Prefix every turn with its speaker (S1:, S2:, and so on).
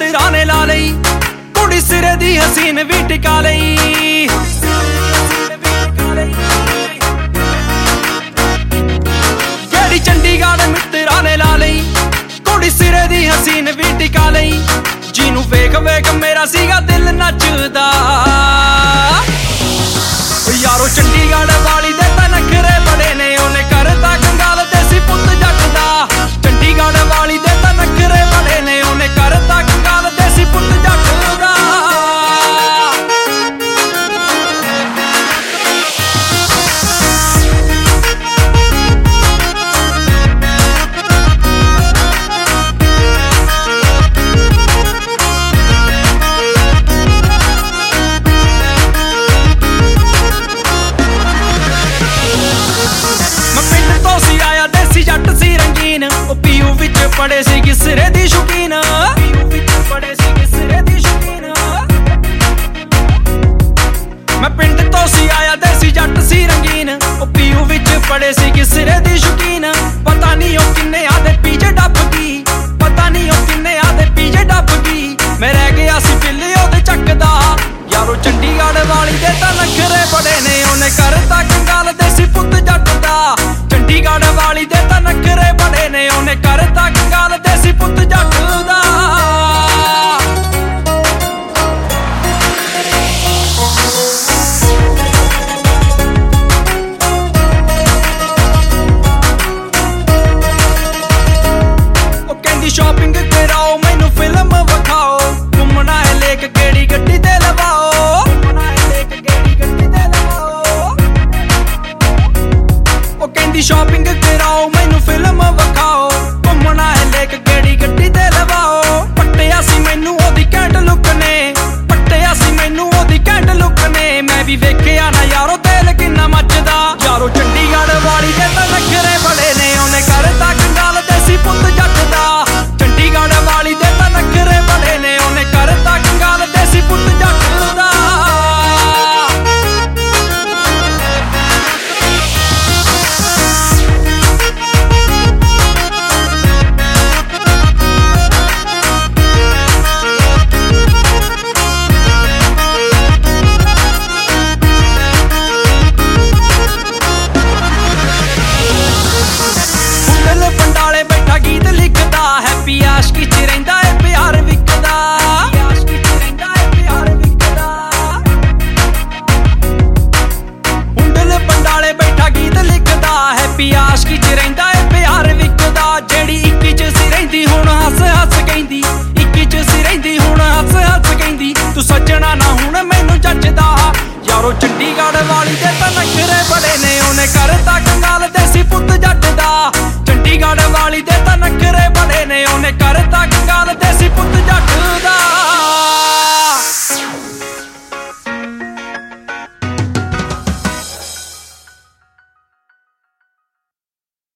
S1: ਮਿੱਤਰਾਂ ਨੇ ਲਾ ਲਈ, ਕੁੜੀ ਸਿਰੇ ਦੀ ਹਸੀਨ ਵੀ ਟਿਕਾ ਲਈ। ਜਿਹੜੀ ਚੰਡੀਗੜ੍ਹ ਮਿੱਤਰਾਂ ਨੇ ਲਾ ਲਈ, ਕੁੜੀ ਸਿਰੇ ਦੀ ਹਸੀਨ ਵੀ ਟਿਕਾ ਲਈ। ਜਿਹਨੂੰ ਵੇਖ ਵੇਖ ਮੇਰਾ ਸੀਗਾ ਦਿਲ ਨੱਚਦਾ। ਯਾਰੋ ਚੰਡੀਗੜ੍ਹ ਵਾਲੀ ਦੇ ਤਾਂ ਨਖਰੇ ਬੜੇ ਨੇ, ਉਹਨੇ ਕਰਤਾ ਕੰਗਾਲ ਦੇਸੀ ਪੁੱਤ ਜੱਟ ਦਾ। ਚੰਡੀਗੜ੍ਹ ਵਾਲੀ ਦੇ ਤਾਂ ਨਖਰੇ ਬੜੇ ਨੇ, ਉਹਨੇ ਕਰਤਾ ਕੰਗਾਲ ਦੇਸੀ ਪੁੱਤ ਜੱਟ ਦਾ। ਜੱਟ ਸੀ ਰੰਗੀਨ, ਉਹ ਪੀਯੂ ਵਿੱਚ ਪੜੇ ਸੀ ਕਿਸਰੇ ਦੀ ਸ਼ੌਕੀਨ। ਮੈਂ ਪਿੰਡ ਤੋਂ ਸੀ ਆਇਆ ਦੇਸੀ ਜੱਟ ਸੀ ਰੰਗੀਨ, ਉਹ ਪੀਯੂ ਵਿੱਚ ਪੜੇ ਸੀ ਕਿਸਰੇ ਦੀ ਸ਼ੌਕੀਨ। ਪਤਾ ਨਹੀਂ ਉਹ ਕਿੰਨੇ ਆਦੇ ਪੀਜੇ ਡੱਬ ਗਈ, ਪਤਾ ਨਹੀਂ ਉਹ ਕਿੰਨੇ ਆਦੇ ਪੀਜੇ ਡੱਬ ਗਈ। ਮੈਂ ਰਹਿ ਗਿਆ ਸੀ ਪਿੱਲੇ ਉਹਦੇ ਚੱਕਦਾ। ਯਾਰੋ ਚੰਡੀਗੜ੍ਹ ਵਾਲੀ ਦੇ ਤਾਂ ਨਖਰੇ ਬੜੇ ਨੇ, ਉਹਨੇ ਕਰਤਾ ਕੰਗਾਲ ਦੇਸੀ ਪੁੱਤ ਜੱਟ ਦਾ। ਚੰਡੀਗੜ੍ਹ ਵਾਲੀ ਦੇ ਤਾਂ ਨਖਰੇ ਬੜੇ ਨੇ, ਉਹਨੇ ਕਰਤਾ ਕੰਗਾਲ ਦੇਸੀ ਪੁੱਤ ਜੱਟ ਦਾ। ਉਹ ਕਹਿੰਦੀ ਸ਼ਾਪਿੰਗ ਕਰਾਓ, ਮੈਨੂੰ ਫਿਲਮ ਵਿਖਾਓ, ਘੁੰਮਣਾ ਹੈ ਲੇਕ ਕਿਹੜੀ ਗੱਡੀ ਤੇ ਲਵਾਓ। ਉਹ ਕਹਿੰਦੀ ਸ਼ਾਪਿੰਗ ਕਰਾਓ, ਮੈਨੂੰ ਫਿਲਮ ਵਿਖਾਓ, ਘੁੰਮਣਾ ਹੈ ਲੇਕ ਕਿਹੜੀ ਗੱਡੀ ਤੇ ਲਵਾਓ। ਪੱਟਿਆ ਸੀ ਮੈਨੂੰ ਉਹਦੀ ਕੈਂਟ ਲੁੱਕ ਨੇ, ਪੱਟਿਆ ਸੀ ਮੈਨੂੰ ਉਹਦੀ ਕੈਂਟ ਲੁੱਕ ਨੇ। ਮੈਂ ਵੀ ਵੇਖਿਆ ਨਾ ਯਾਰੋ ਤੇਲ ਕਿੰਨਾ ਮੱਚਦਾ। ਯਾਰੋ ਚੰਡੀਗੜ੍ਹ ਵਾਲੀ ਦੇ ਤਾਂ ਨਖਰੇ ਬੜੇ ਨੇ, ਉਹਨੇ ਕਰਤਾ ਕੰਗਾਲ ਦੇਸੀ ਪੁੱਤ ਜੱਟ ਦਾ। ਚੰਡੀਗੜ੍ਹ ਵਾਲੀ ਦੇ ਤਾਂ ਨਖਰੇ ਬੜੇ ਨੇ, ਉਹਨੇ ਕਰਤਾ ਕੰਗਾਲ ਦੇਸੀ ਪੁੱਤ ਜੱਟ ਦਾ। ਪੰਡਾਲੇ ਬੈਠਾ ਗੀਤ ਲਿਖਦਾ, ਹੈਪੀ ਆਸ਼ਕੀ ਚ ਰਹਿੰਦਾ ਏ ਪਿਆਰ ਵਿਕਦਾ। ਹੁੰਡਲ ਪੰਡਾਲੇ ਬੈਠਾ ਗੀਤ ਲਿਖਦਾ, ਹੈਪੀ ਆਸ਼ਕੀ ਚ ਰਹਿੰਦਾ ਏ ਪਿਆਰ ਵਿਕਦਾ। ਜਿਹੜੀ 21 ਚ ਸੀ ਰਹਿੰਦੀ ਹੁਣ ਹੱਸ ਹੱਸ ਕਹਿੰਦੀ, 21 ਚ ਸੀ ਰਹਿੰਦੀ ਹੁਣ ਹੱਸ ਹੱਸ ਕਹਿੰਦੀ। ਤੂੰ ਸੱਜਣਾ ਨਾ ਹੁਣ ਮੈਨੂੰ ਜੱਜਦਾ। ਯਾਰੋ ਚੰਡੀਗੜ੍ਹ ਵਾਲੀ ਦੇ ਤਾਂ ਨਖਰੇ ਬੜੇ ਨੇ, ਉਹਨੇ ਕਰਤਾ ਕੰਗਾਲ ਦੇਸੀ ਪੁੱਤ ਜੱਟ ਦਾ। ਚੰਡੀਗੜ੍ਹ ਵਾਲੀ ਦੇ ਤਾਂ ਨਖਰੇ ਬੜੇ ਨੇ, ਉਹਨੇ ਕਰਤਾ ਕੰਗਾਲ ਦੇਸੀ ਪੁੱਤ ਜੱਟ